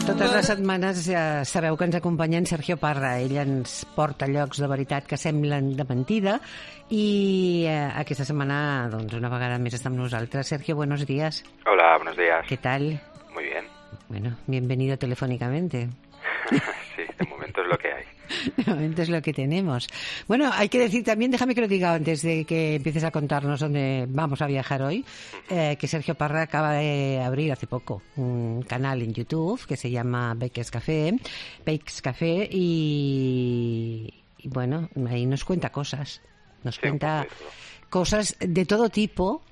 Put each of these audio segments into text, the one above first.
Totes les setmanes sabeu que ens acompanya en Sergio Parra. Ell ens porta llocs de veritat que semblen de mentida i aquesta setmana, doncs, una vegada més està amb nosaltres. Sergio, buenos días. Hola, buenos días. ¿Qué tal? Muy bien. Bueno, bienvenido telefónicamente. Sí, de momento es lo que hay. De momento es lo que tenemos. Bueno, hay que decir también, déjame que lo diga antes de que empieces a contarnos dónde vamos a viajar hoy, que Sergio Parra acaba de abrir hace poco un canal en YouTube que se llama Bakes Café y bueno, ahí nos cuenta cosas. Nos cuenta cosas de todo tipo.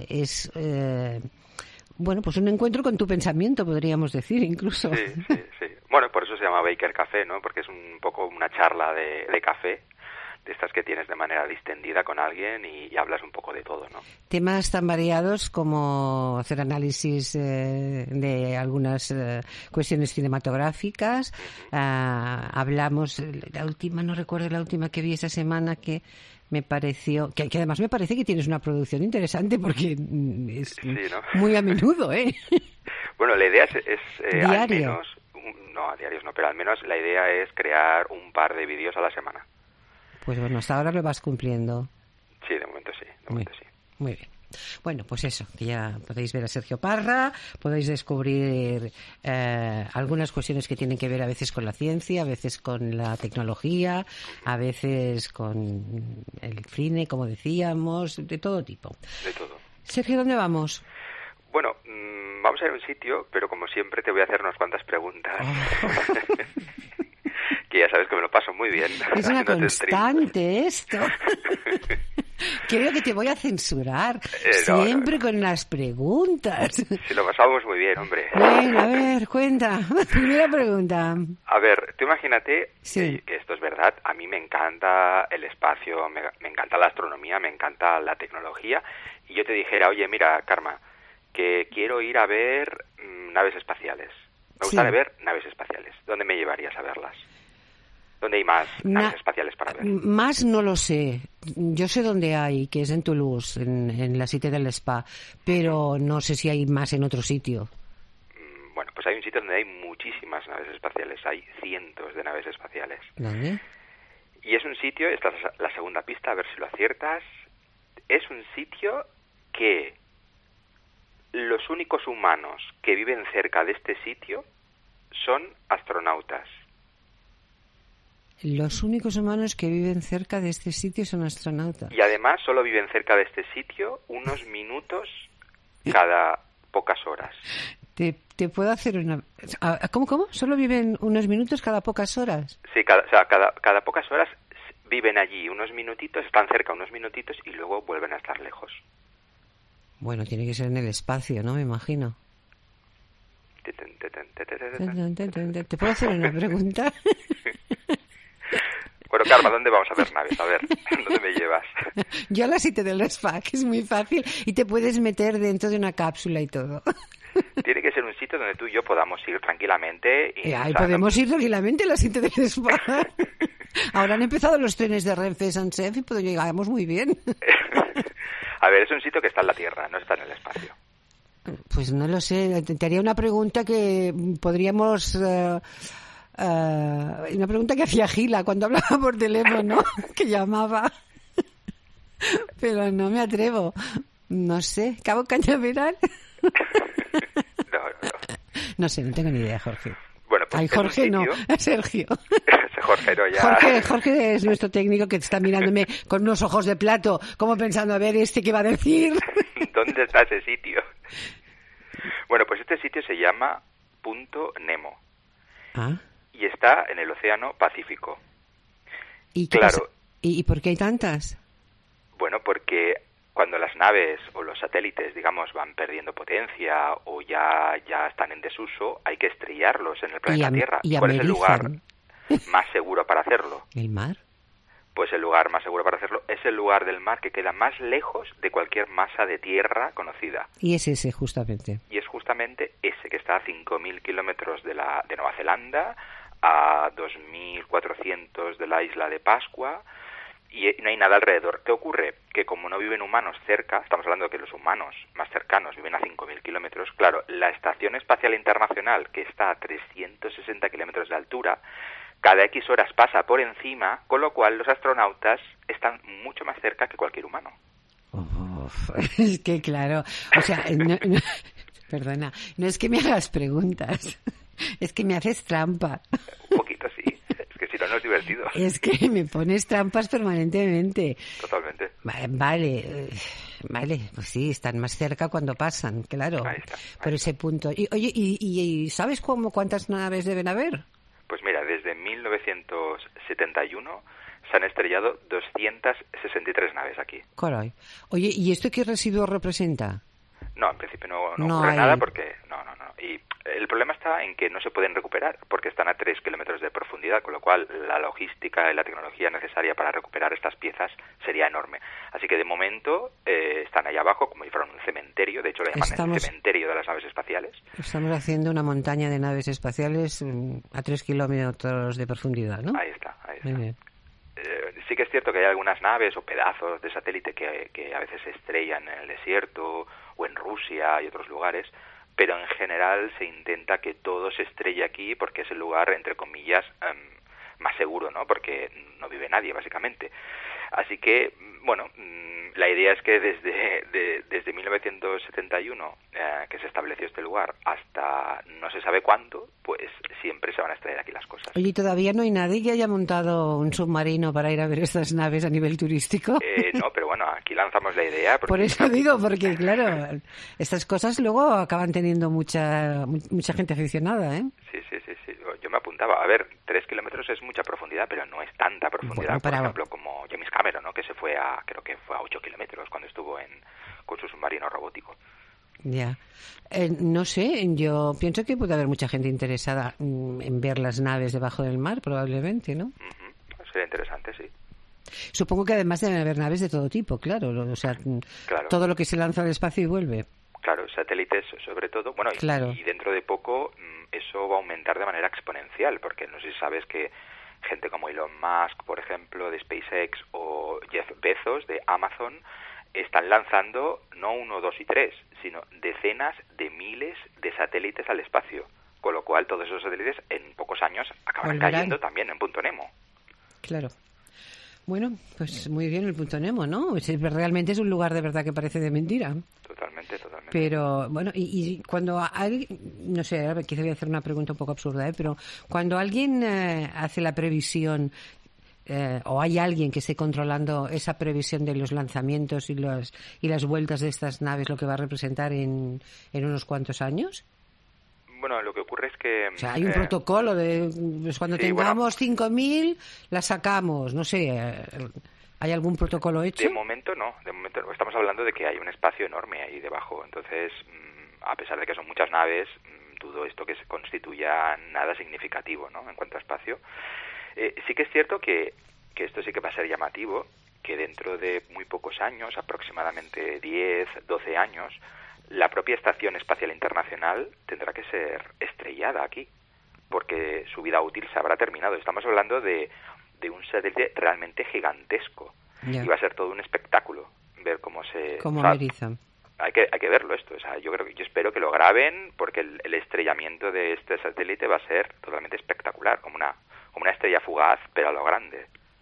Bueno, pues un encuentro con tu pensamiento, podríamos decir, incluso. Sí. Bueno, por eso se llama Baker Café, ¿no? Porque es un poco una charla de café, de estas que tienes de manera distendida con alguien y hablas un poco de todo, ¿no? Temas tan variados como hacer análisis de algunas cuestiones cinematográficas. Hablamos, no recuerdo la última que vi esa semana, que me pareció, que además me parece que tienes una producción interesante porque es muy a menudo, ¿eh? Bueno, la idea es diario. Al menos, no, a diarios no, pero al menos la idea es crear un par de vídeos a la semana. Pues bueno, hasta ahora lo vas cumpliendo. Sí, de momento sí. Muy bien. Bueno, pues eso, que ya podéis ver a Sergio Parra, podéis descubrir algunas cuestiones que tienen que ver a veces con la ciencia, a veces con la tecnología, a veces con el cine, como decíamos, de todo tipo. De todo. Sergio, ¿dónde vamos? Bueno, vamos a ir a un sitio, pero como siempre te voy a hacer unas cuantas preguntas. Que ya sabes que me lo paso muy bien. Es una constante esto. Creo que te voy a censurar siempre con las preguntas. Si lo pasamos muy bien, hombre. Bueno, a ver, cuenta. Primera pregunta. A ver, tú imagínate que esto es verdad. A mí me encanta el espacio, me encanta la astronomía, me encanta la tecnología. Y yo te dijera, oye, mira, Karma, que quiero ir a ver naves espaciales. Me gustaría ver naves espaciales. ¿Dónde me llevarías a verlas? ¿Dónde hay más naves espaciales para ver? Más no lo sé. Yo sé dónde hay, que es en Toulouse, en la Cité del Spa, pero no sé si hay más en otro sitio. Bueno, pues hay un sitio donde hay muchísimas naves espaciales. Hay cientos de naves espaciales. ¿Dónde? Y es un sitio, esta es la segunda pista, a ver si lo aciertas. Es un sitio que los únicos humanos que viven cerca de este sitio son astronautas. Los únicos humanos que viven cerca de este sitio son astronautas. Y además solo viven cerca de este sitio unos minutos cada pocas horas. ¿Te puedo hacer una...? ¿Cómo? ¿Solo viven unos minutos cada pocas horas? Sí, cada pocas horas viven allí unos minutitos, están cerca unos minutitos y luego vuelven a estar lejos. Bueno, tiene que ser en el espacio, ¿no? Me imagino. ¿Te puedo hacer una pregunta? Bueno, Karma, ¿dónde vamos a ver naves? A ver, ¿dónde me llevas? Yo a la Cité del Spa, que es muy fácil, y te puedes meter dentro de una cápsula y todo. Tiene que ser un sitio donde tú y yo podamos ir tranquilamente. Podemos ir tranquilamente a la Cité del Spa. Ahora han empezado los trenes de Renfe Sansef y pues llegamos muy bien. A ver, es un sitio que está en la Tierra, no está en el espacio. Pues no lo sé. Te haría una pregunta que podríamos... una pregunta que hacía Gila cuando hablaba por teléfono, que llamaba. Pero no me atrevo. No sé. ¿Cabo Cañaveral? No. No sé, no tengo ni idea, Jorge. Bueno, pues ay, Jorge no, Sergio. Jorge no, ya. Jorge es nuestro técnico que está mirándome con unos ojos de plato, como pensando, a ver, ¿qué va a decir? ¿Dónde está ese sitio? Bueno, pues este sitio se llama Punto Nemo. Y está en el Océano Pacífico. ¿Y qué pasa? ¿Y por qué hay tantas? Bueno, porque cuando las naves o los satélites, digamos, van perdiendo potencia o ya están en desuso, hay que estrellarlos en el planeta Tierra. ¿Cuál es el lugar más seguro para hacerlo? ¿El mar? Pues el lugar más seguro para hacerlo es el lugar del mar que queda más lejos de cualquier masa de tierra conocida. Y es ese, justamente. Y es justamente ese, que está a 5.000 kilómetros de Nueva Zelanda, a 2.400 de la isla de Pascua, y no hay nada alrededor. ¿Qué ocurre? Que como no viven humanos cerca, estamos hablando de que los humanos más cercanos viven a 5.000 kilómetros, claro, la Estación Espacial Internacional, que está a 360 kilómetros de altura, cada X horas pasa por encima, con lo cual los astronautas están mucho más cerca que cualquier humano. Es que claro, o sea, perdona, no es que me hagas preguntas, es que me haces trampa. Un poquito sí, es que si no, no es divertido. Es que me pones trampas permanentemente. Totalmente. Vale, pues sí, están más cerca cuando pasan, claro. Ahí está. Por ese punto. Y, oye, ¿y sabes cuántas naves deben haber? Pues mira, desde 1971 se han estrellado 263 naves aquí. Caray. Oye, ¿y esto qué residuo representa? No, en principio no ocurre nada porque... No. Y el problema está en que no se pueden recuperar porque están a 3 kilómetros de profundidad, con lo cual la logística y la tecnología necesaria para recuperar estas piezas sería enorme. Así que de momento están ahí abajo como si fueran un cementerio, de hecho lo llaman el cementerio de las naves espaciales. Estamos haciendo una montaña de naves espaciales a 3 kilómetros de profundidad, ¿no? Ahí está. Muy bien. Sí que es cierto que hay algunas naves o pedazos de satélite que a veces se estrellan en el desierto o en Rusia y otros lugares, pero en general se intenta que todo se estrelle aquí porque es el lugar, entre comillas, más seguro, ¿no? Porque no vive nadie, básicamente. Así que, bueno, la idea es que desde 1971, que se estableció este lugar, hasta no se sabe cuándo, pues siempre se van a extraer aquí las cosas. Oye, ¿todavía no hay nadie que haya montado un submarino para ir a ver estas naves a nivel turístico? No, pero bueno, aquí lanzamos la idea. Por eso digo, porque claro, estas cosas luego acaban teniendo mucha gente aficionada, ¿eh? Sí. Yo me apuntaba. A ver, 3 kilómetros es mucha profundidad, pero no es tanta profundidad, por ejemplo, como James Cameron, ¿no? Que se fue creo que fue a 8 kilómetros cuando estuvo con su submarino robótico. Ya. No sé, yo pienso que puede haber mucha gente interesada en ver las naves debajo del mar, probablemente, ¿no? Sería interesante, sí. Supongo que además deben haber naves de todo tipo, claro. O sea, claro. Todo lo que se lanza al espacio y vuelve. Claro, satélites sobre todo. Bueno, claro. Y dentro de poco eso va a aumentar de manera exponencial, porque no sé si sabes que gente como Elon Musk, por ejemplo, de SpaceX, o Jeff Bezos, de Amazon, están lanzando no 1, 2 y 3, sino decenas de miles de satélites al espacio, con lo cual todos esos satélites en pocos años acaban cayendo también en Punto Nemo. Claro. Bueno, pues muy bien el Punto Nemo, ¿no? Realmente es un lugar de verdad que parece de mentira. Totalmente. Pero, bueno, y cuando hay, no sé, quizá voy a hacer una pregunta un poco absurda, pero cuando alguien hace la previsión, o hay alguien que esté controlando esa previsión de los lanzamientos y las vueltas de estas naves, lo que va a representar en unos cuantos años. Bueno, lo que ocurre es que... O sea, hay un protocolo de pues cuando tengamos 5.000, las sacamos, no sé... ¿Hay algún protocolo hecho? De momento no. Estamos hablando de que hay un espacio enorme ahí debajo. Entonces, a pesar de que son muchas naves, dudo esto que se constituya nada significativo, ¿no? En cuanto a espacio. Sí que es cierto que esto sí que va a ser llamativo, que dentro de muy pocos años, aproximadamente 10, 12 años, la propia Estación Espacial Internacional tendrá que ser estrellada aquí, porque su vida útil se habrá terminado. Estamos hablando de un satélite realmente gigantesco. Yeah. Y va a ser todo un espectáculo ver cómo se... Como amerizan. Hay que verlo esto. O sea, yo espero que lo graben, porque el estrellamiento de este satélite va a ser totalmente espectacular, como una estrella fugaz, pero a lo grande.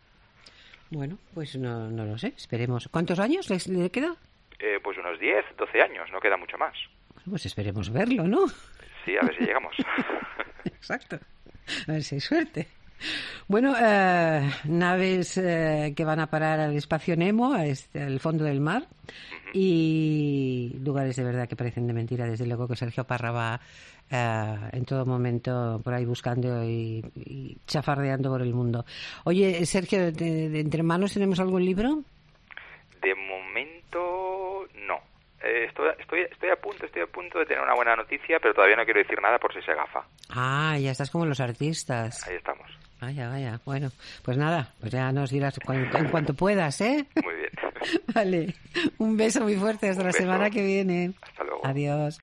Bueno, pues no lo sé, esperemos. ¿Cuántos años le queda? Pues unos 10, 12 años, no queda mucho más. Bueno, pues esperemos verlo, ¿no? Sí, a ver si llegamos. Exacto. A ver si hay suerte. Bueno, naves que van a parar al espacio Nemo, al fondo del mar, y lugares de verdad que parecen de mentira. Desde luego que Sergio Parra va en todo momento por ahí buscando y chafardeando por el mundo. Oye, Sergio, ¿de entre manos tenemos algún libro? De momento no. Estoy a punto de tener una buena noticia, pero todavía no quiero decir nada por si se gafa. Ah, ya estás como los artistas. Ahí estamos. Vaya. Bueno, pues nada, pues ya nos dirás en cuanto puedas, ¿eh? Muy bien. Vale. Un beso muy fuerte hasta la semana que viene. Hasta luego. Adiós.